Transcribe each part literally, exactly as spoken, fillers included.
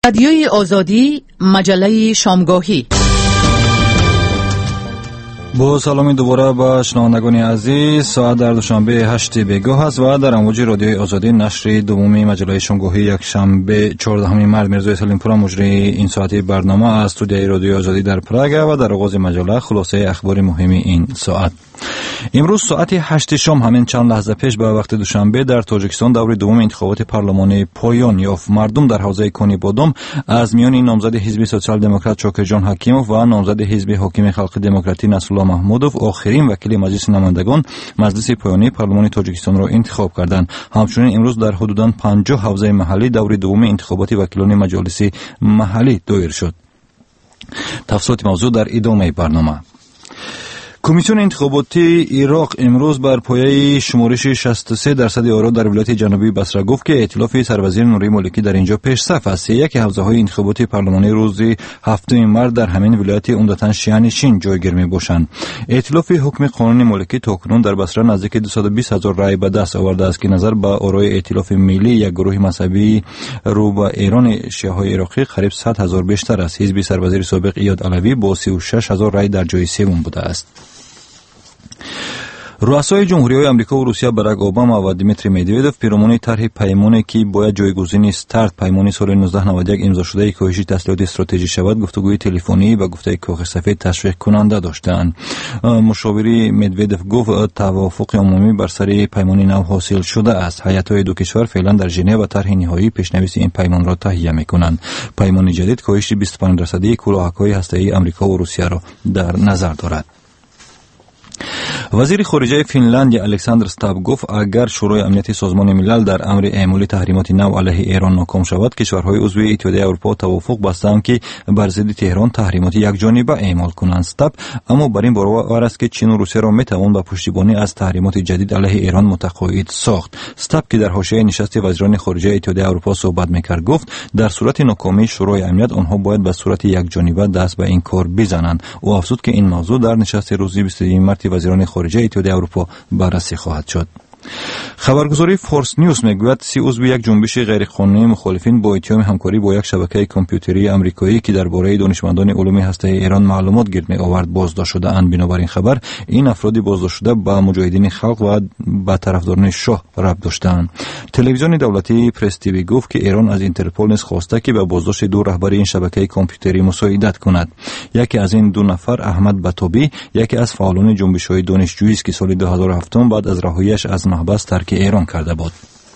رادیوی آزادی، مجله شامگاهی. با سلامی دوباره با شنوندگان عزیز، ساعت در دوشنبه هشت بیگاه است و در امواج رادیوی آزادی نشر دومی مجله شامگاهی یک شنبه چهاردهم مارس میرزا سلیمپور مجری این ساعتی برنامه از استودیوی رادیوی آزادی در پراگ و در آغاز مجله خلاصه اخبار مهم این ساعت. امروز ساعت هشت شام همین چند لحظه پیش به وقت دوشنبه در تاجیکستان دور دوم انتخابات پارلمانی پایان یافت. مردم در حوزه کنی بادام از میان نامزد حزب سوسیال دموکرات شاکرجان حکیموف و نامزد حزب حاکم خلق دموکراتی نصرالله محمودوف آخرین وکیل مجلس نمایندگان مجلس پایانی پارلمانی تاجیکستان را انتخاب کردند. همچنین امروز در حدوداً پنجاه حوزه محلی دور دوم انتخابات وکیلان مجالس محلی دایر شد. تفصیلات موضوع در ادامه برنامه. کمیسیون انتخاباتی عراق امروز بر پایه شمارش شصت و سه درصد آرا در ولایت جنوبی بصره گفت که ائتلاف سروزیر نوری مالکی در اینجا پیش صف است. یک حوزه های انتخاباتی پارلمانی روز هفتم مارس در همین ولایت عمدتاً شیعه نشین جایگیر می‌باشند. ائتلاف حکم قانونی مالکی تاکنون در بصره نزدیک دویست و بیست هزار رای به دست آورده است که نظر به آرای ائتلاف ملی یک گروه مذهبی رو به ایران شیعه‌های عراقی قریب صد هزار بیشتر است. حزب سروزیر سابق ایاد علوی با سی و شش هزار رای در جای سوم بوده است. رؤسای جمهوری‌های آمریکا و روسیه باراک اوباما و دیمیتری مدودوف پیرامون طرح پیمانی که باید جایگزین استارت پیمانی سال نوزده نود و یک امضا شده کاهش تسلیحات استراتژی شود گفتگوی تلفنی و گفته کاخ سفید تشویق کننده داشتند. مشاوری مدودوف گفت توافق عمومی بر سر پیمانی نو حاصل شده است. هیئت‌های دو کشور فعلا در ژنو و طرح نهایی پیش‌نویس این پیمان را تهیه می‌کنند. پیمان جدید کاهش بیست و پنج درصدی کلاهک‌های هسته‌ای آمریکا و روسیه را در نظر دارد. وزیر خارجه فنلند الکساندر استاب گفت اگر شورای امنیت سازمان ملل در امر اعمال تحریمات نو علیه ایران ناکام شود کشورهای عضو اتحادیه اروپا توافق بستند که بر ضد تهران تحریمات یکجانبه اعمال کنند. استاب اما بر این باور است که چین و روسیه را میتوان با پشتیبانی از تحریمات جدید علیه ایران متقاعد ساخت. استاب که در حاشیه نشست وزیران خارجه اتحادیه اروپا صحبت میکرد گفت در صورت ناکامی شورای امنیت آنها باید به صورت یکجانبه دست به این کار بزنند. او افزود که این موضوع در نشست روز بیست و دوم مارس وزیران خارجه اتحادیه اروپا بررسی خواهد شد. خبرگزاری فورس نیوز میگوید سی عضو یک جنبش غیرقانونی مخالفین با اتهام همکاری با یک شبکه کامپیوتری آمریکایی که درباره دانشمندان علوم هسته‌ای ایران معلومات گرد می‌آورد بازداشت شده‌اند. بنابراین خبر این افراد بازداشت شده با مجاهدین خلق و با طرفداران شاه ربط داشتند. تلویزیون دولتی پرس تیوی گفت که ایران از اینترپل نیز خواسته که به بازداشت دو رهبر این شبکه کامپیوتری مساعدت کند. یکی از این دو نفر احمد بطابی یکی از فعالان جنبش‌های دانشجویی است که سال دو هزار و هفت بعد از رهایی‌اش از محبس ترک ایران کرده بود.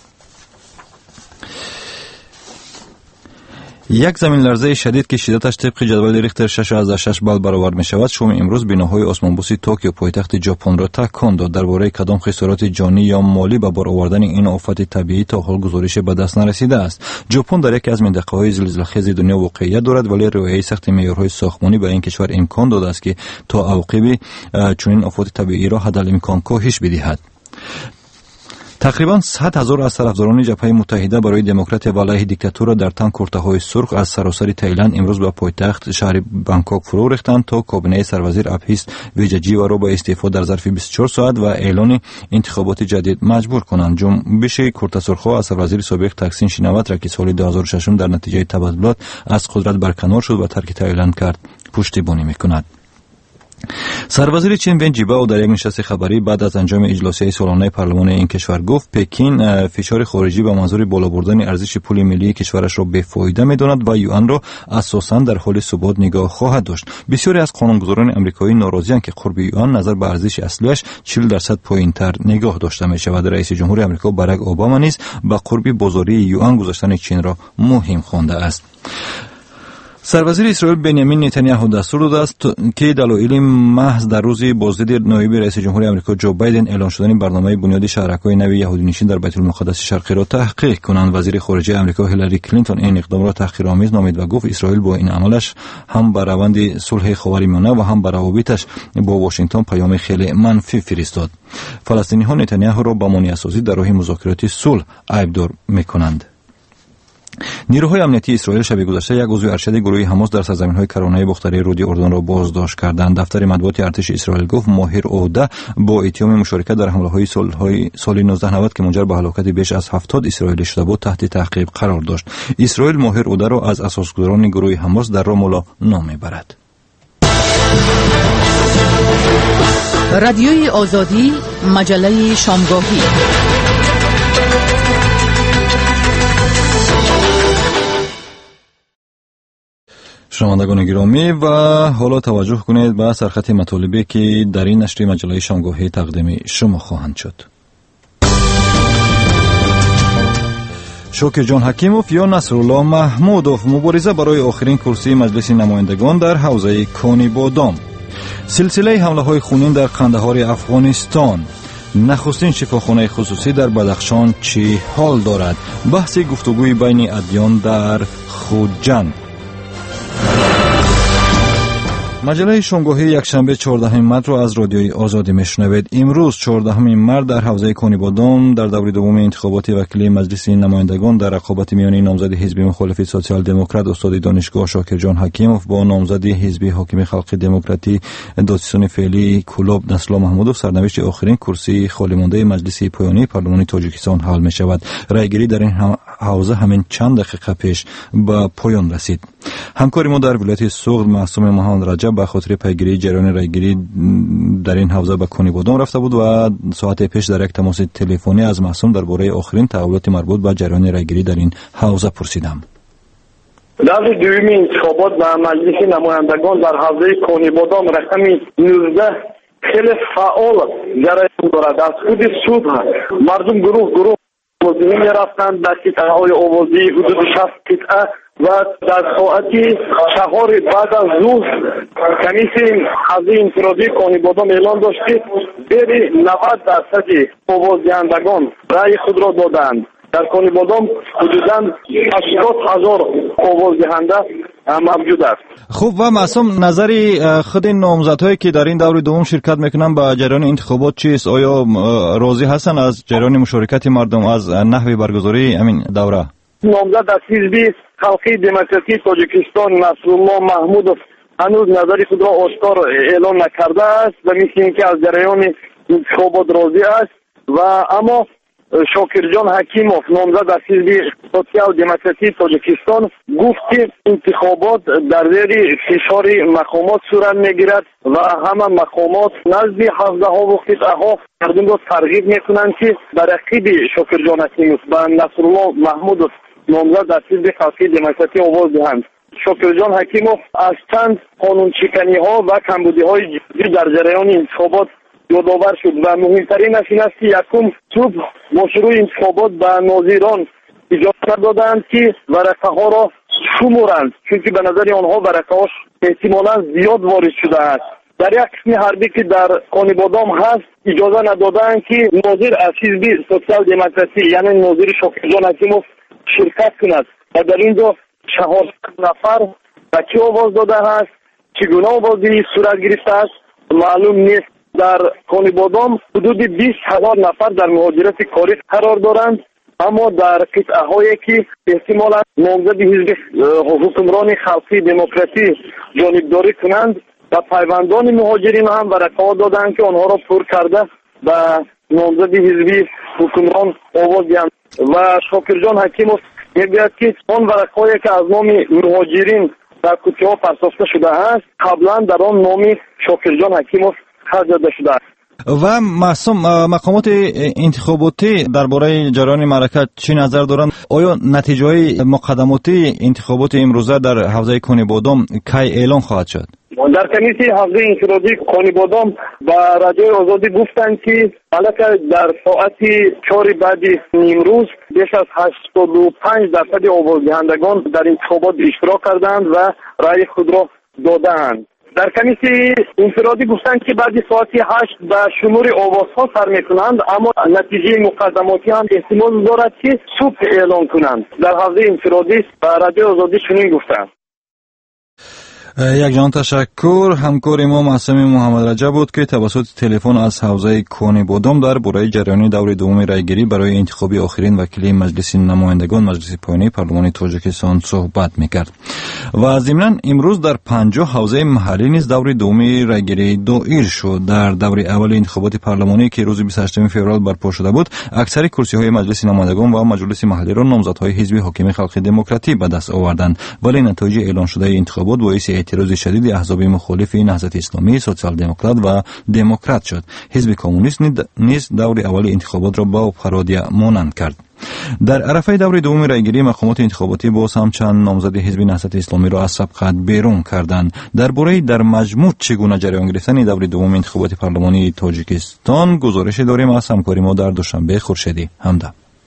یک زمین لرزه شدید که شدتش طبق جدول ریختر شش از شش بال برآورد می شود شام امروز بناهای آسمانبوسی توکیو پایتخت ژاپن را تکان داد. درباره کدام خسارات جانی یا مالی به بار آوردن این آفت طبیعی تا حال گزارش به دست نرسیده است. ژاپن در یکی از منطقه‌های زلزله‌خیز دنیا واقعیت دارد ولی رعایت سخت معیارهای ساختمانی به این کشور امکان داده است که تا عواقب چنین آفات طبیعی را حد الامکان کاهش بدهد. تقریباً صد هزار از طرفداران جبهه متحده برای دموکرات و علیه دیکتاتور در تن کرته‌های سرخ از سراسر تایلند امروز به پایتخت شهر بانکوک فرو ریختند تا کابینه سروزیر ابهیس ویجاجیوا را به استعفا در ظرف بیست و چهار ساعت و اعلان انتخابات جدید مجبور کنند. جنبش کرته سرخ‌ها از سروزیر سابق تکسین شینوات را که سال دو هزار و شش در نتیجه تبادلات از قدرت برکنار شد و ترک تایلند کرد پشتیبانی می‌کند. سروزیر چین ون جیباو در یک نشست خبری بعد از انجام اجلاسی سالانه پارلمان این کشور گفت پکین فشار خارجی به منظور بالا بردن ارزش پول ملی کشورش را بی‌فایده می‌داند و یوان را اساساً در حال ثبات نگاه خواهد داشت. بسیاری از قانونگذاران آمریکایی ناراضی‌اند که قرب یوان نظر به ارزش اصلیش چهل درصد پایین‌تر نگاه داشته می‌شود. رئیس جمهور آمریکا باراک اوباما نیز به قرب بازاری یوان گذاشتن چین را مهم خوانده است. سروزیر اسرائیل بنیامین نتانیاهو دستور داده است که دلایل محض در روز بازدید نایب رئیس جمهور آمریکا جو بایدن اعلان شدن برنامه بنیاد شهرک‌های نو یهودی نشین در بیت المقدس شرقی را تحقیق کنند. وزیر خارجه آمریکا هیلاری کلینتون این اقدام را تحقیرآمیز نامید و گفت اسرائیل با این عملش هم بر روند صلح خاورمیانه و هم بر روابطش با واشنگتن پیام خیلی منفی فرستاد. فلسطینی‌ها نتانیاهو را با مانع‌سازی در راه مذاکرات صلح عیب‌دار می‌کنند. نیروهای امنیتی اسرائیل شب گذشته یک عضو ارشد گروه حماس در سرزمین‌های کرانه مختلف رودی اردن را بازداشت کردند. دفتر مطبوعات ارتش اسرائیل گفت ماهر اوده با اتهام مشارکت در حمله‌های سال‌های سال نوزده نود که منجر به هلاکت بیش از هفتاد اسرائیلی شده بود تحت تعقیب قرار داشت. اسرائیل ماهر اوده را از اساسگزاران گروه حماس در رام الله نام می‌برد. رادیوی آزادی، مجله شامگاهی. شنوندگان گرامی و حالا توجه کنید به سرخط مطالبی که در این نشر مجله شامگاهی تقدیم شما خواهند شد. شوکر جان حکیموف یا نصرالله محمودوف مبارزه برای آخرین کرسی مجلس نمایندگان در حوزه کانی بادام. سلسله حمله های خونین در قندهار افغانستان. نخستین شفاخانه خصوصی در بدخشان چه حال دارد؟ بحث گفتگوی بین ادیان در خوجند. مجله شامگاهی یکشنبه چهاردهم مارس را از رادیوی آزادی میشنوید. امروز چهاردهم مارس در حوزه کانی بادام در دور دوم انتخابات وکیل مجلس نمایندگان در رقابت میان نامزد حزب مخالف سوسیال دموکرات استاد دانشگاه شاکر جان حکیموف با نامزد حزب حاکم خلق دموکراتی دادستان فعلی کلوب نصرالله محمودوف سرنوشت آخرین کرسی خالی مانده مجلس پایانی پارلمان تاجیکستان حل می شود. رایگیری در این حوزه همین چند دقیقه پیش به پایان رسید. همکاری ما در ولایت سوغد معصوم مهان رجب به خاطر پیگیری جریان رایگیری در این حوزه به کانی بادام رفته بود و ساعت پیش در یک تماس تلفنی از معصوم درباره آخرین تحولات مربوط به جریان رایگیری در این حوزه پرسیدم. در دومی انتخابات به مجلس نمایندگان در حوزه کانی بادام رقم نوزده خیلی فعال جریان دارد. از خود صبح مردم گروه گروه آوازی می رفتند در قطعه های آوازی حدود شصت قطعه و در ساعت چهار بعد از ظهر کمیسیون حزب انفرادی کانی بادام اعلان داشت که بین نود درصد آوازدهندگان رأی خود را دادند. در کانی بادام حدوداً هشتاد هزار آوازدهنده موجود است. خوب و معصوم نظری خود نامزدهایی که در این دور دوم شرکت میکنن به جریان انتخابات چیست؟ آیا راضی هستن از جریان مشارکت مردم از نحوه برگزاری همین دوره؟ نامزد از حزب خلقی دموکراتی تاجیکستان نصرالله محمودوف هنوز نظری خود را آشکار اعلان نکرده است و مثل اینکه از جریان انتخابات راضی است و اما شاکر جان حکیموف نامزد از حزب سوسیال دموکراتی تاجیکستان گفت که انتخابات در زیر فشار مقامات صورت میگیرد و همه مقامات نزد حوزه ها و قطعه ها مردم را ترغیب میکنند که بر رقیب شاکر جان حکیموف و نصرالله محمودوف نامزد از حزب خلقی دموکراتی آواز دهند. شاکر جان حکیموف از چند قانون شکنی ها و کمبودی های جدی در جریان انتخابات یادآور شد و مهمترینش این است که یکم صبح با شروع انتخابات به ناظران اجازه دادند که ورقه ها را شمارند، چون به نظر آنها ورقه ها احتمالاً زیاد وارد شده است. در یک قسم حربی که در کانی بادام هست اجازه ندادند که ناظر از حزب سوسیال دموکراسی یعنی ناظر شاکر جان حکیموف شرکت کند و در اینجا چهارصد نفر به کی آواز داده است، چگونه آوازی صورت گرفته است معلوم نیست. در کانی بادام حدود بیست هزار نفر در مهاجرت کاری قرار دارند، اما در قطعه هایی که احتمالا نامزد حزب حکمران خلقی دموکراتی جانبداری کنند و پیوندان مهاجرین هم ورقه ها دادند که آنها را پر کرده و نامزد حزب حکمران آواز دهند و شاکر جان حکیموف میگوید که آن ورقه هایی که از نام مهاجرین در کوچه ها پرداخته شده است قبلا در آن نام شاکر جان حکیموف داده شده است. و معصوم مقامات انتخاباتی درباره جریان معرکت چی نظر دارند؟ آیا نتیجه های مقدماتی انتخابات امروزه در حوزه کانی بادام کی اعلان خواهد شد؟ در کمیته حوزه انفرادی کانی بادام با رادیوی آزادی گفتند که حالا در ساعت چهار بعد امروز بیش از هشتاد و پنج درصد آوازدهندگان در انتخابات اشتراک کردند و رأی خود را دادند. در کمیته انفرادی گفتند که بعد ساعت هشت به شمار آوازها سر میکنند، اما نتیجه مقدماتی هم احتمال دارد که صبح اعلان کنند. در حوزه انفرادی و رادیو آزادی چنین گفتند. یک جان تشکر. همکار ما معصوم محمد رجب بود که توسط تلفن از حوزه کونی بودم در برای جریان دور دوم رایگیری برای انتخابی آخرین وکیل مجلس نمایندگان مجلس پایینی پارلمان تاجیکستان صحبت میکرد. و ضمناً امروز در پنجاه حوزه محلی نیز دور دوم رایگیری دایر شد. در دور اول انتخابات پارلمانی که روز بیست و هشتم فوریه برپا شده بود، اکثر کرسی های مجلس نمایندگان و مجلس محلی را نامزدهای حزب حاکم خلق دموکراتی به دست آوردند، ولی نتایج اعلان شده انتخابات باعث اعتراض شدید احزاب مخالف نهضت اسلامی، سوسیال دموکرات و دموکرات شد. حزب کمونیست نیز دور اول انتخابات را با پرودیا مانند کرد. در عرفه دور دوم رایگیری مقامات انتخاباتی باز هم چند نامزد حزب نهضت اسلامی را از سبقت بیرون کردند. درباره در مجموع چگونه جریان گرفتن دور دوم انتخابات پارلمانی تاجیکستان گزارش داریم از همکار ما در دوشنبه خورشیدی حمده.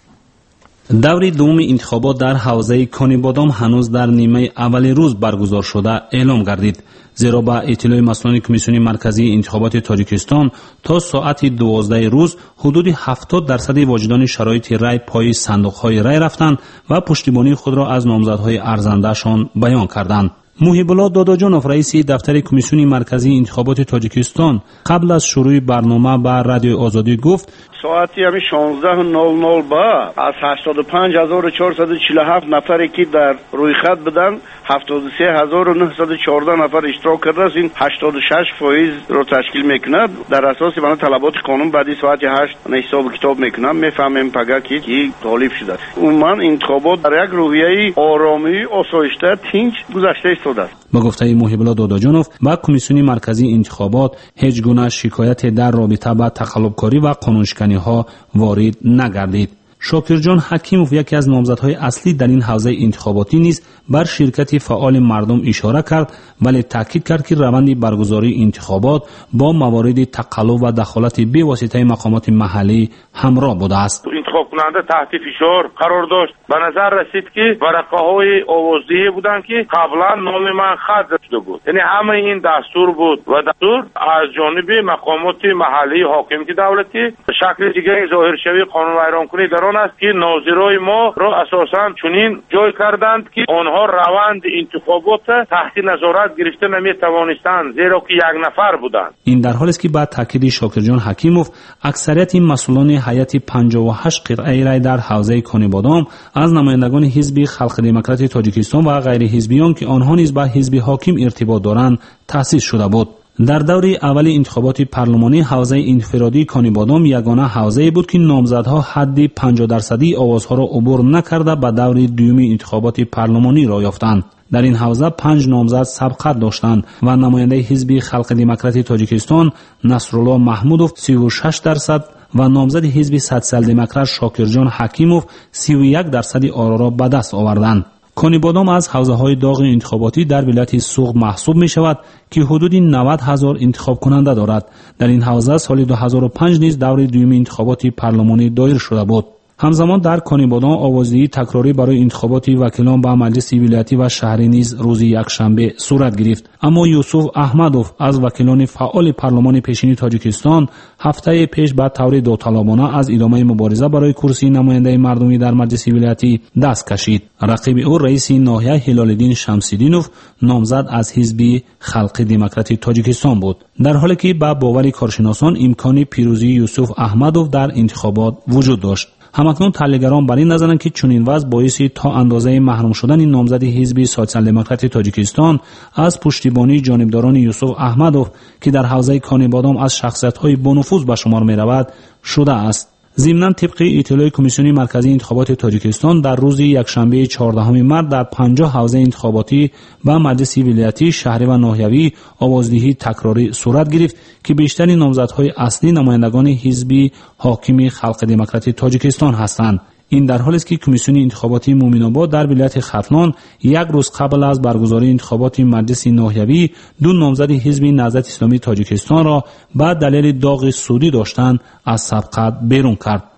دور دوم انتخابات در حوزه کونی بادام هنوز در نیمه اول روز برگزار شده اعلام گردید، زیرا با اطلاع مسئولان کمیسیون مرکزی انتخابات تاجیکستان تا ساعت دوازده روز حدود هفتاد درصد واجدان شرایط رای پای صندوق‌های رای رفتند و پشتیبانی خود را از نامزدهای ارزنده‌شان بیان کردند. محیب الله داداجانوف رئیس دفتر کمیسیون مرکزی انتخابات تاجیکستان قبل از شروع برنامه به رادیو آزادی گفت ساعتی همی شانزده و نود و نود با از هشتاد و پنج هزار و چهارصد و چهل و هفت نفری که در روی خط بدن هفتاد و سه هزار و نهصد و چهارده نفر اشتراک کرده است. این هشتاد و شش فایز را تشکیل میکند. در اساس بنا طلبات قانون بعدی ساعت هشت حساب کتاب میکنم، میفهمیم پگاه که کی غالب شده. عموما انتخابات در یک روحیه آرامی، آسایشته، تنج گذشته است. با گفته محیب الله داداجانوف با کمیسیون مرکزی انتخابات هیچ گونه شکایت در رابطه با تقلبکاری و قانونشکنی ها وارد نگردید. شاکرجان حکیموف یکی از نامزدهای اصلی در این حوزه انتخاباتی نیز بر شرکت فعال مردم اشاره کرد، ولی تاکید کرد که روند برگزاری انتخابات با موارد تقلب و دخالت بی واسطه مقامات محلی همراه بوده است. انتخاب کننده تحت فشار قرار داشت. به نظر رسید که ورقه های آوازدهی بودند که قبلا نام من خط شده بود. یعنی همه این دستور بود و دستور از جانب مقامات محلی حاکمیت دولتی به شکل دیگری ظاهر شوی قانون ویران کنی در آن است که ناظرای ما را اساساً چنین جای کردند که آنها روند انتخابات تحت نظارت گرفته نمی توانستند، زیرا که یک نفر بودند. این در حالی است که بعد تاکید شاکرجان حکیموف اکثریت مسئولان هیئت پنجاه و هشت قطعه رای در حوزه کونی بادام از نمایندگان حزب خلق دموکراتی تاجیکستان و غیر حزبیان که آنها نیز با حزب حاکم ارتباط دارند تأسیس شده بود. در دور اول انتخابات پارلمانی حوزه انفرادی کونی بادام یگانه حوزه بود که نامزدها حد پنجاه درصدی آوازها را عبور نکرده به دور دوم انتخابات پارلمانی را یافتند. در این حوزه پنج نامزد سبقت داشتند و نماینده حزب خلق دموکراتی تاجیکستان نصرالله محمودوف سی و شش درصد و نامزد حزب سوسیال دموکرات شاکرجان حکیموف سی و یک درصد آرا را به دست آوردند. کونی بادام از حوزه های داغ انتخاباتی در ولایت سوق محسوب می شود که حدود نود هزار انتخاب کننده دارد. در این حوزه سال دو هزار و پنج نیز دور دوم انتخابات پارلمانی دایر شده بود. همزمان در کونی بادام آوازدهی تکراری برای انتخابات وکیلان به مجلس ولایتی و شهری نیز روز یکشنبه صورت گرفت. اما یوسف احمدوف از وکیلان فعال پارلمان پیشین تاجیکستان هفته پیش به طور داوطلبانه از ادامه مبارزه برای کرسی نماینده مردمی در مجلس ولایتی دست کشید. رقیب او رئیس ناحیه هلال‌الدین شمس‌الدینوف نامزد از حزب خلق دموکراتی تاجیکستان بود، در حالی که با باور کارشناسان امکان پیروزی یوسف احمدوف در انتخابات وجود داشت. همکنون تحلیلگران بر این نظرند که چنین وضع باعث تا اندازه محروم شدن این نامزد حزب سوسیال دموکراتی تاجیکستان از پشتیبانی جانبداران یوسف احمدوف که در حوزه کونی بادام از شخصیت‌های بانفوذ به شمار می‌رود شده است. ضمناً طبق اطلاع کمیسیون مرکزی انتخابات تاجیکستان در روز یکشنبه چهاردهم مارس در پنجاه حوزه انتخاباتی و مجلس ولایتی، شهری و ناحیوی آوازدهی تکراری صورت گرفت که بیشترین نامزدهای اصلی نمایندگان حزب حاکم خلق دموکراتی تاجیکستان هستند. این در حالی است که کمیسیون انتخاباتی مومن‌آباد در ولایت ختلان یک روز قبل از برگزاری انتخابات مجلس ناحیوی دو نامزد حزب نهضت اسلامی تاجیکستان را با دلیل داغ سودی داشتن از سبقت بیرون کرد.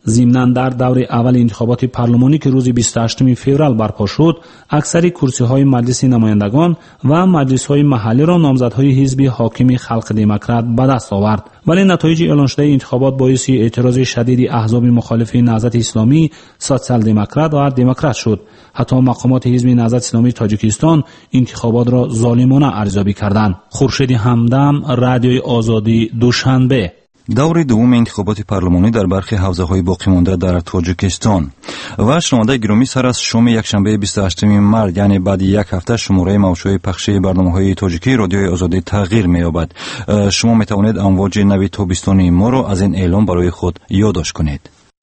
ضمناً در دور اول انتخابات پارلمانی که روز بیست و هشتم فوریه برپا شد، اکثر کرسی‌های مجلس نمایندگان و مجلس‌های محلی را نامزدهای حزب حاکم خلق دموکرات به دست آورد. ولی نتایج اعلان شده انتخابات باعث اعتراض شدید احزاب مخالف نهضت اسلامی، سوسیال دموکرات و دموکرات شد. حتی مقامات حزب نهضت اسلامی تاجیکستان انتخابات را ظالمانه ارزیابی کردند. خورشید همدم، رادیوی آزادی، دوشنبه. دور دوم انتخابات پارلمانی در برخی حوزه‌های باقی مانده در تاجیکستان. و شنونده گرامی، سر از شام یکشنبه بیست و هشتم مارس یعنی بعد یک هفته شماره موشوی پخشی برنامه‌های تاجیکی رادیوی آزادی تغییر می‌یابد. شما می‌توانید امواج نوی تابستانی ما را از این اعلام برای خود یادداشت کنید.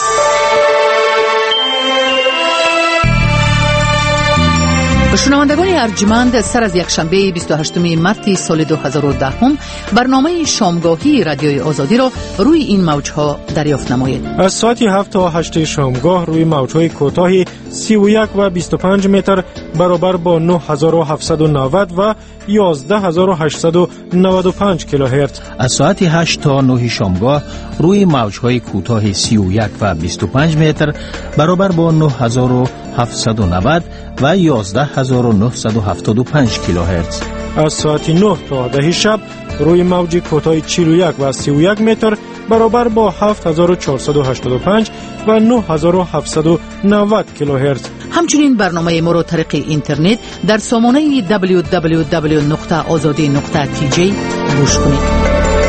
شنوندگان ارجمند، سر از یکشنبه بیست و هشتم مارس سال دو هزار و ده برنامه شامگاهی رادیوی آزادی را روی این موجها دریافت نمایید. از ساعت هفت تا هشت شامگاه روی موجهای کوتاه سی و یک و بیست و پنج متر برابر با نه هزار و هفتصد و نود و یازده هزار و هشتصد و نود و پنج کیلوهرتز. از ساعت هشت تا نه شامگاه روی موجهای کوتاه سی و یک و بیست و پنج متر برابر با نه هزار و هفتصد و نود و یازده هزار و نهصد و هفتاد و پنج کیلوهرتز. از ساعت نه تا ده شب روی موج کوتاه چهل و یک و سی و یک متر برابر با هفت هزار و چهارصد و هشتاد و پنج و نه هزار و هفتصد و نود کیلوهرتز. همچنین برنامه ما را طریق اینترنت در سامانه دبلیو دبلیو دبلیو نقطه آزادی نقطه تی جی گوش کنید.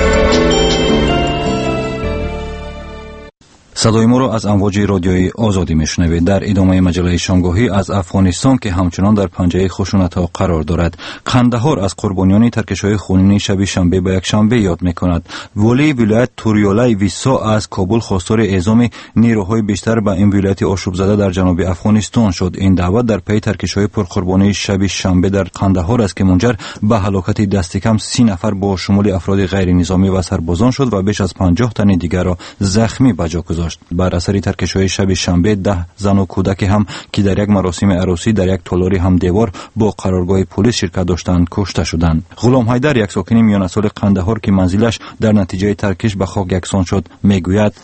صدای ما را از امواج رادیوی آزادی میشنوید. در ادامه مجله شامگاهی از افغانستان که همچنان در پنجه خشونت‌ها قرار دارد، قندهار از قربانیان ترکش‌های خونین شب شنبه به یک شنبه یاد می‌کند. ولی ولایت توریالای ویسا از کابل خواستار اعزام نیروهای بیشتر به این ولایت آشوب زده در جنوب افغانستان شد. این دعوت در پی ترکش‌های پرقربانی شب شنبه در قندهار است که منجر به هلاکت دست کم سی نفر با شمول افراد غیر نظامی و سربازان شد و بیش از پنجاه تن دیگر را زخمی به جا گذاشت. بر اثر ترکش‌های شب شنبه ده زن و کودک هم که در یک مراسم عروسی در یک تالاری هم دیوار با قرارگاه پلیس شرکت داشتند کشته شدند. غلام حیدر، یک ساکن میانسال قندهار که منزلش در نتیجه ترکش به خاک یکسان شد، میگوید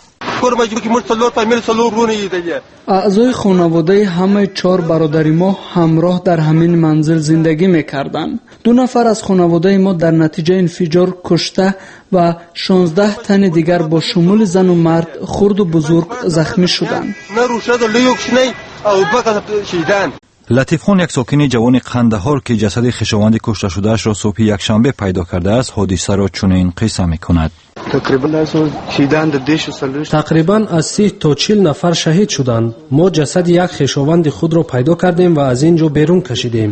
اعضای خانواده همه چهار برادری ما همراه در همین منزل زندگی میکردند. دو نفر از خانواده ما در نتیجه انفجار کشته و شانزده تن دیگر با شمول زن و مرد خرد و بزرگ زخمی شدند. لطیف خان، یک ساکن جوان قندهار که جسد خویشاوند کشته شده‌اش را صبح یکشنبه پیدا کرده است، حادثه را چنین قصه می‌کند. تقریباً از سی تا چهل نفر شهید شدند. ما جسد یک خویشاوند خود را پیدا کردیم و از اینجا بیرون کشیدیم.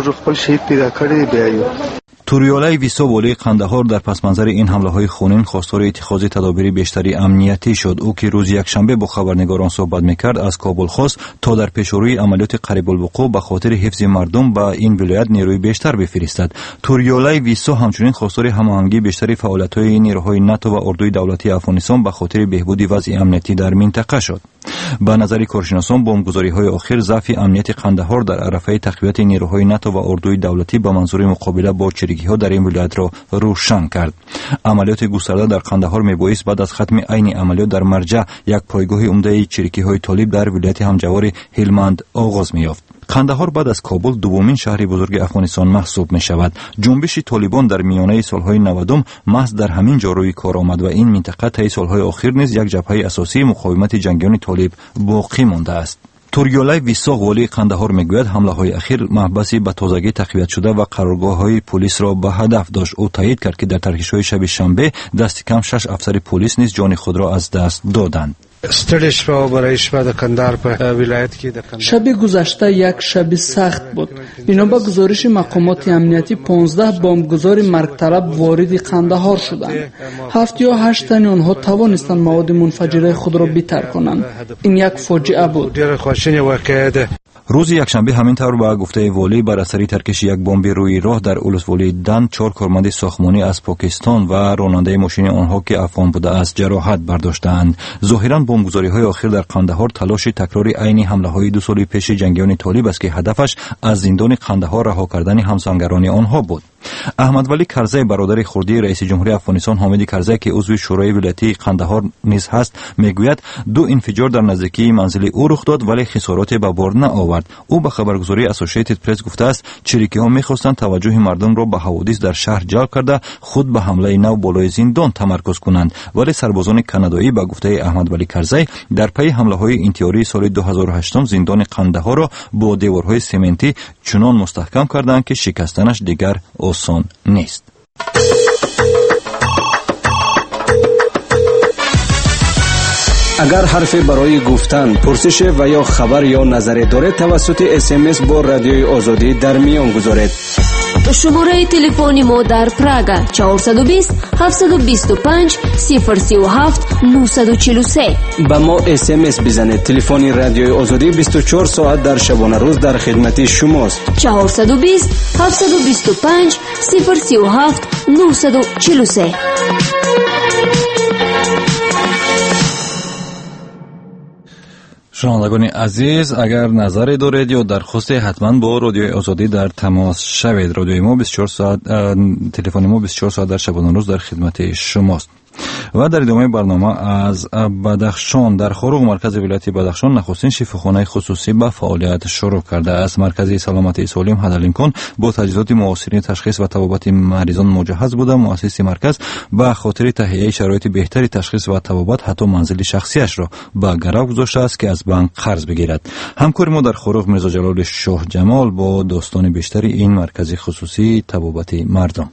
توریالای ویسا والی قندهار در پس منظر این حمله های خونین خواستار اتخاذ تدابیر بیشتری امنیتی شد. او که روز یکشنبه با خبرنگاران صحبت میکرد از کابل خواست تا در پیشروی عملیات قریب الوقوع به خاطر حفظ مردم به این ولایت نیروی بیشتر بفرستد. توریالای ویسا همچنین خواستار هماهنگی بیشتری فعالیت‌های نیروهای ناتو و اردوی دولتی افغانستان به خاطر بهبود وضع امنیتی در منطقه شد. به نظر کارشناسان بمبگذاری‌های اخیر ضعف امنیت قندهار در عرصه تقویت نیروهای ناتو و اردوی دولتی به منظور مقابله با چریکی‌ها در این ولایت را روشن کرد. عملیات گسترده در قندهار میبایست بعد از ختم عین عملیات در مرجع، یک پایگاه عمده چریکی‌های طالب در ولایت همجوار هلمند آغاز می‌یافت. قندهار بعد از کابل دومین شهر بزرگ افغانستان محسوب می شود. جنبش طالبان در میانه سالهای نود محض در همین جا روی کار آمد و این منطقه طی سالهای اخیر نیز یک جبهه اساسی مقاومت جنگیان طالب باقی مانده است. توریالای ویساق والی قندهار میگوید حمله های اخیر محبسی به تازگی تقویت شده و قرارگاه های پلیس را به هدف داشت. او تایید کرد که در ترکش های شب شنبه دست کم شش افسر پلیس نیز جان خود را از دست دادند. شب گذشته یک شب سخت بود. اینا با گزارش مقامات امنیتی پانزده بمبگذار مرگ طلب وارد قندهار شدند. هفت یا هشت تن آنها توانستند مواد منفجره خود را بی‌تر کنند. این یک فاجعه بود. روز یکشنبه همین طور با گفته والی بر اثر ترکش یک بمب روی راه در اولسوالی دن چهار کارمند ساختمانی از پاکستان و راننده ماشین آنها که افغان بوده است جراحت برداشتند. ظاهرا بمبگذاری‌های اخیر در قندهار تلاش تکرار عین حمله‌های دو سال پیش جنگیان طالب است که هدفش از زندان قندهار رها کردن همسنگران آنها بود. احمد ولی کرزی برادر خردی رئیس جمهوری افغانستان حامد کرزی که عضو شورای ولایتی قندهار نیز هست میگوید دو انفجار در نزدیکی منزل او رخ داد ولی خساراتی به بار نآورد. او به خبرگزاری اسوسییتد پرس گفته است چریکی ها میخواستند توجه مردم را به حوادث در شهر جلب کرده خود به حمله نو بالای زندان تمرکز کنند، ولی سربازان کانادایی به گفته احمد ولی کرزی در پی حمله های انتحاری سال دو هزار و هشت زندان قندهار را با دیوارهای سمنتی چنان مستحکم کردند که شکستنش دیگر آسان نیست. اگر حرفی برای گفتن، پرسش و یا خبر یا نظری دارید توسط اس ام اس با رادیوی آزادی در میان گذارید. شماره تلفنی ما در پراگ چهارصد و بیست هفتصد و بیست و پنج صفر سی و هفت نهصد و چهل و سه. با ما اس ام اس بزنید. تلفن رادیوی آزادی بیست و چهار ساعت در شبانه روز در خدمت شماست. چهارصد و بیست هفتصد و بیست و پنج صفر سی و هفت نهصد و چهل و سه. شنوندگان عزیز، اگر نظری دارید یا درخواستی حتما با رادیوی آزادی در تماس شوید. رادیوی ما بیست و چهار ساعت، تلفن ما بیست و چهار ساعت در شبانه روز در خدمت شماست. و در ادامه برنامه از بدخشان، در خروغ مرکز ولایت بدخشان نخستین شفاخانه خصوصی به فعالیت شروع کرده است. مرکز سلامتی سالم هدلینکن با تجهیزات معاصرین تشخیص و طبابت مریضان مجهز بوده. مؤسس مرکز به خاطر تهیه شرایط بهتری تشخیص و طبابت حتی منزل شخصیش را به گرو گذاشته است که از بانک قرض بگیرد. همکار ما در خروغ میرزا جلال شاه جمال با داستان بیشتری این مرکز خصوصی طبابت مردم.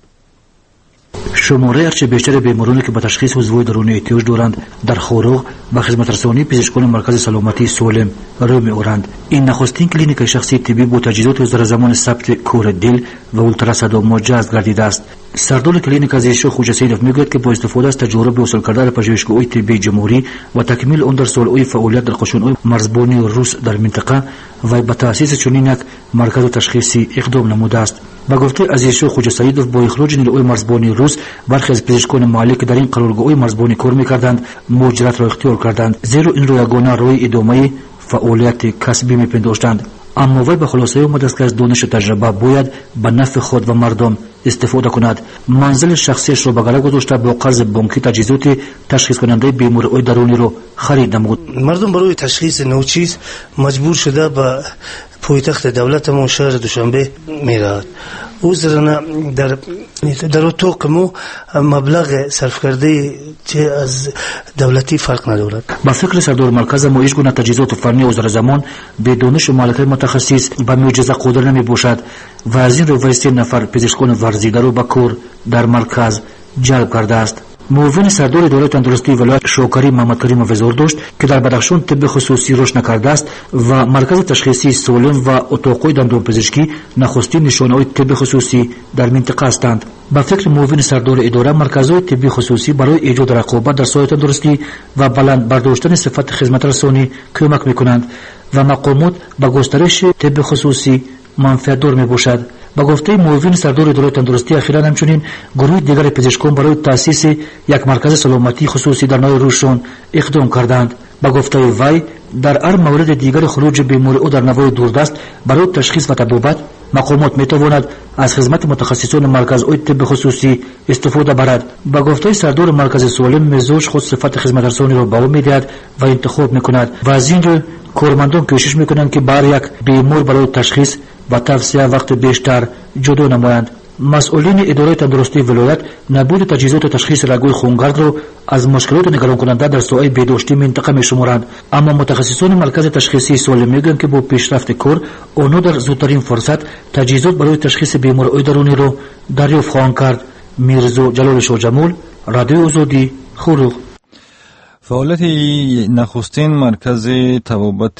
شماره هرچه بیشتر بیمارانی که به تشخیص عضوی درونی احتیاج دارند در خروغ به خدمت رسانی پزشکان مرکز سلامتی سالم روی می‌آورند. این نخستین کلینیک شخصی طبی با تجهیزات در زمان ثبت کور دل و اولتراساند مجهز گردیده است. سردار کلینیک عزیز شاه خوجا سیدов میگوید که با استفاده از تجربه حاصل کرده در پژوهشگاه طبی جمهوری و تکمیل آن در سالهای فعالیت در قشون‌های مرزبانی روس در منطقه و به تأسیس چنین یک مرکز تشخیصی اقدام نموده است. با گفته عزیز شاه خوجا سیدов با اخراج نیروهای مرزبانی روس برخی از پزشکان محلی که در این قرارگاه‌های مرزبانی کار می‌کردند مهاجرت را اختیار کردند، زیرا این را یگانه راه ادامه فعالیت کسبی می‌پنداشتند. اما وی به خلاصه آمد است که از دانش و تجربه باید به نفع خود و مردم استفاده کند. منزل شخصیش را به گرو گذاشته با قرض بانکی تجهیزات تشخیص کننده بیماری‌های درونی را خرید نمود. مردم برای تشخیص نوچیز مجبور شده به پایتخت دولت ما شهر دوشنبه میرود. او زرنا در در اتاق مو مبلغ صرف کرده چه از دولتی فرق ندارد. با فکر سردار مرکز ما هیچ گونه تجهیزات فنی از زمان به دانش و مهارت متخصص به معجزه قادر نمی باشد و از این رو سه نفر پزشکان ورزیده رو به کار در مرکز جلب کرده است. معاون سردار اداره تندرستی ولایت شوکری محمد کریم وزار داشت که در بدخشان طب خصوصی رشد نکرده است و مرکز تشخیصی سالم و اتاق‌های دندانپزشکی نخستین نشانه‌های طب خصوصی در منطقه هستند. با فکر معاون سردار اداره مرکزهای طبی خصوصی برای ایجاد رقابت در ساحه تندرستی و بلند برداشتن صفت خدمت رسانی کمک می‌کنند و مقامات به گسترش طب خصوصی منفعت دار میباشد. با گفته معاون سردار اداره تندرستی اخیراً همچنین گروه دیگر پزشکان برای تأسیس یک مرکز سلامتی خصوصی در نوع روشون اقدام کردند. با گفته وی در هر مورد دیگر خروج بیماری او در نوع دوردست برای تشخیص و طبابت مقامات میتواند از خدمت متخصصان مرکزهای طب خصوصی استفاده برد. با گفته سردار مرکز سالم مزاج خود صفت خدمت رسانی را به او میدهد و انتخاب میکند و از این رو کارمندان کوشش میکنند که بر یک بیمار برای تشخیص و توصیه وقت بیشتر جدا نمایند. مسئولین اداره تندرستی ولایت نبود تجهیزات تشخیص رگ‌های خونگرد را از مشکلات نگران کننده در ساحه بهداشتی منطقه می‌شمارند، اما متخصصان مرکز تشخیصی سالم میگویند که با پیشرفت کار آنها در زودترین فرصت تجهیزات برای تشخیص بیماری‌های درونی را دریافت خواهند کرد. میرزا جلال شاه جمال، رادیو آزادی، خروغ. فعالیت نخستین مرکز طبابت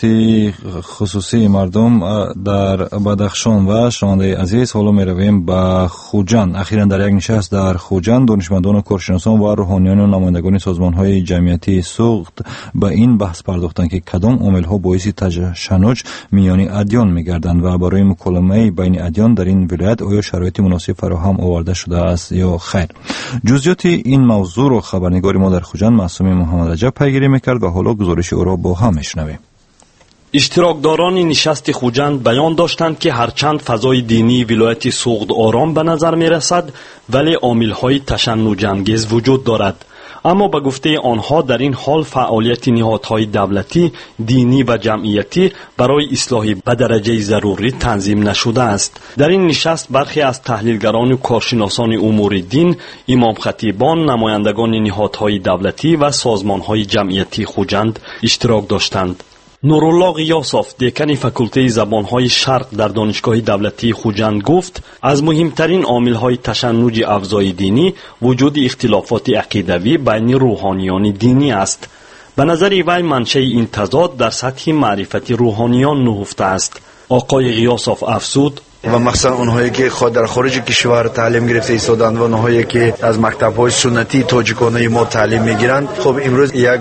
خصوصی مردم در بدخشان و شنونده عزیز حالا می رویم به خوجند. اخیراً در یک نشست در خوجند دانشمندان و کارشناسان و روحانیان و نمایندگان سازمان‌های جمعیتی سوخت به این بحث پرداختند که کدام عامل‌ها باعث تشنج میان ادیان می‌گردند و برای مکالمه بین ادیان در این ولایت آیا شرایط مناسب فراهم آورده شده است یا خیر. جزئیات این موضوع را خبرنگار ما در خوجند معصوم محمد رجب پیگیری میکرد و حالا گزارش او را با هم میشنویم. اشتراکداران نشست خوجند بیان داشتند که هرچند فضای دینی ولایت سوغد آرام به نظر می رسد ولی عامل‌های تشنج‌انگیز وجود دارد. اما به گفته آنها در این حال فعالیت نهادهای دولتی، دینی و جمعیتی برای اصلاح به درجه ضروری تنظیم نشده است. در این نشست برخی از تحلیلگران و کارشناسان امور دین، امام خطیبان، نمایندگان نهادهای دولتی و سازمانهای جمعیتی خوجند اشتراک داشتند. نورالله غیاسوف، دکان فاکولته زبانهای شرق در دانشگاه دولتی خوجند گفت از مهمترین عاملهای تشنج افزای دینی وجود اختلافات عقیدوی بین روحانیان دینی است. به نظر وی منشأ این تضاد در سطح معرفت روحانیان نهفته است. آقای غیاسوف افزود و مخصوصا اونهایی که خود در خارج کشور تعلیم گرفته ایستادند و اونهایی که از مکتب‌های سنتی تاجیکانه ما تعلیم میگیرند، خب امروز یک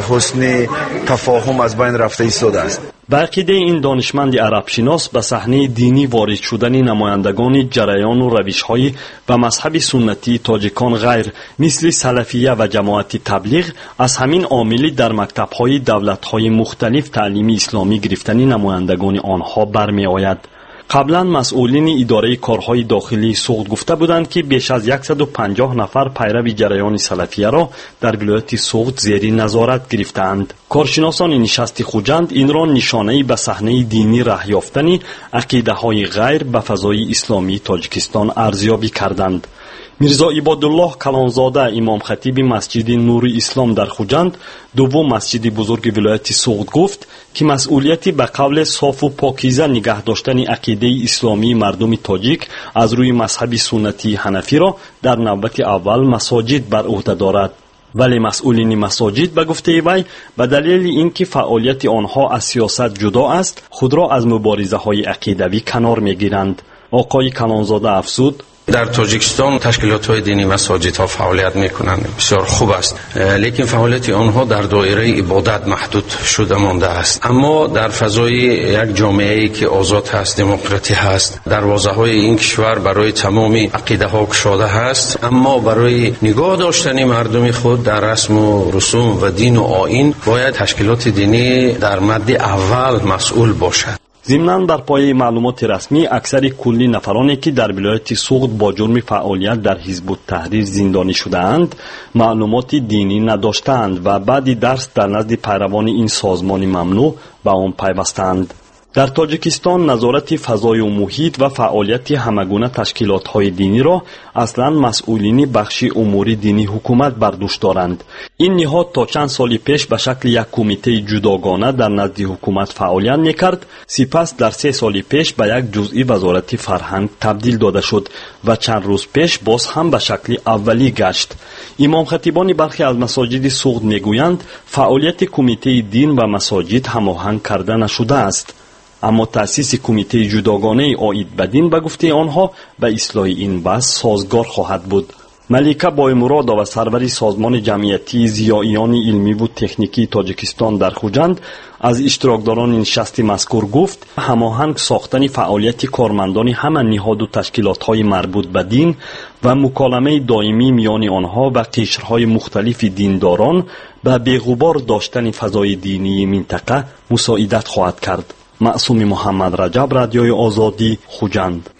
حسن تفاهم از بین رفته ایستاده است. به عقیده این دانشمند عرب شناس به صحنه دینی وارد شدن نمایندگان جریان و روش‌های و مذهب سنتی تاجیکان غیر مثل سلفیه و جماعت تبلیغ از همین عاملی در مکتب‌های دولت‌های مختلف تعلیم اسلامی گرفتن نمایندگان آنها برمی آید. قبلا مسئولین اداره کارهای داخلی سوغد گفته بودند که بیش از صد و پنجاه نفر پیرو جریان سلفیه را در ولایت سوغد زیر نظارت گرفتند. کارشناسان نشست خوجند این را نشانه‌ای به صحنه دینی راه یافتن عقیده‌های غیر به فضای اسلامی تاجیکستان ارزیابی کردند. میرزا عبادالله کلانزاده، امام خطیب مسجد نور اسلام در خوجند، دوم مسجد بزرگ ولایت سوغد گفت که مسئولیتی به قول صاف و پاکیزه نگه داشتن عقیده اسلامی مردم تاجیک از روی مذهب سنتی حنفی را در نوبت اول مساجد بر عهده دارد. ولی مسئولین مساجد به گفته وی به دلیل اینکه فعالیت آنها از سیاست جدا است، خود را از مبارزه های عقیدوی کنار میگیرند. آقای کلانزاده افزود در تاجیکستان تشکیلات‌های دینی مساجدها فعالیت می‌کنند، بسیار خوب است، لیکن فعالیت آنها در دایره عبادت محدود شده مانده است. اما در فضای یک جامعه‌ای که آزاد هست، دموکراتی هست، دروازه‌های این کشور برای تمام عقیده‌ها گشاده هست، اما برای نگاه داشتن مردم خود در رسم و رسوم و دین و آیین باید تشکیلات دینی در مد اول مسئول باشد. ضمناً بر پایه معلومات رسمی اکثر کلی نفرانی که در ولایت سوغد با جرم فعالیت در حزب التحریر زندانی شده‌اند معلومات دینی نداشتند و بعد درس در نزد پیروان این سازمان ممنوع به آن پیوستند. در تاجیکستان نظارت فضای و محیط و فعالیت همگونه تشکیلات‌های دینی را اصلاً مسئولین بخش امور دینی حکومت بر دوش دارند. این نهاد تا چند سال پیش به شکل یک کمیته جداگانه در نزد حکومت فعالیت می‌کرد، سپس در سه سال پیش به یک جزئی وزارت فرهنگ تبدیل داده شد و چند روز پیش باز هم به شکل اولی گشت. امام خطیبان برخی از مساجد سوغد میگویند فعالیت کمیته دین و مساجد هماهنگ کرده نشده است. اما تأسیس کمیته جداگانه عاید به دین به گفته آنها به اصلاح این بحث سازگار خواهد بود. ملیکه بایمراد و سروری سازمان جمعیتی ضیائیان علمی و تکنیکی تاجیکستان در خوجند از اشتراکداران نشست مذکور گفت هماهنگ ساختن فعالیت کارمندان همه نهاد و تشکیلات‌های مربوط به دین و مکالمه دائمی میان آنها و قشرهای مختلف دینداران به بی‌غبار داشتن فضای دینی منطقه مساعدت خواهد کرد. معصوم محمد رجب، رادیوی آزادی، خوجند.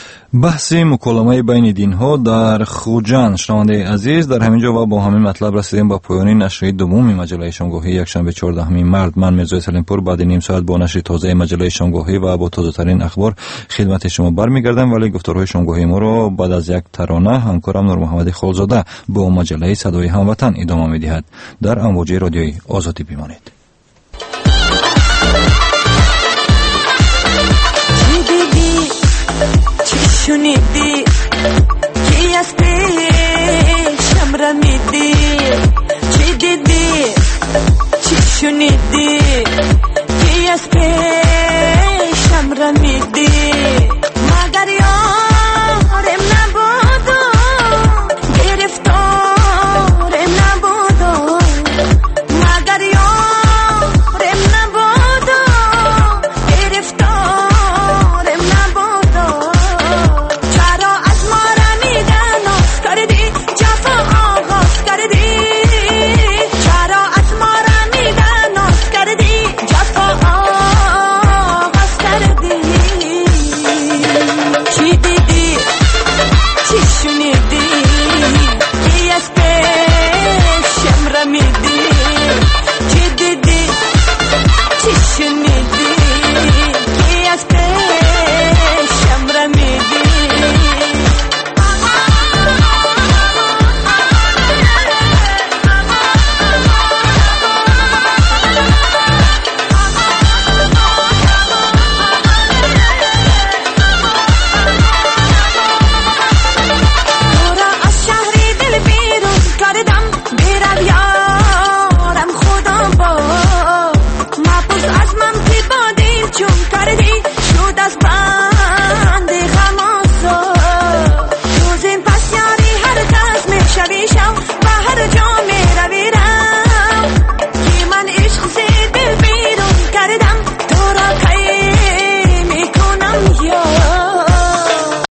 بحث مکالمه بین دینها در خوجند. شنونده عزیز، در همینجا و با همین مطلب رسیدیم با پایان نشریه دوم مجله شامگاهی یکشنبه چهاردهم مارس. من میرزا سلیمپور بعد نیم ساعت با نشر تازه مجله شامگاهی و با تازه ترین اخبار خدمت شما برمیگردم، ولی گفتارهای شامگاهی ما را بعد از یک ترانه همکارم نور محمد خالزاده با مجله صدای هموطن ادامه میدهد. در امواج رادیوی آزادی بمانید. شنیدی کی از پیشم رمیدی، چی دیدی چی شنیدی کی از پیشم رمیدی، مگر یارم نبودو گرفتارم نبودو، مگر یارم نبودو گرفتارم نبودو، چرا از ما را میدن ناز کردی، جفا شنیدی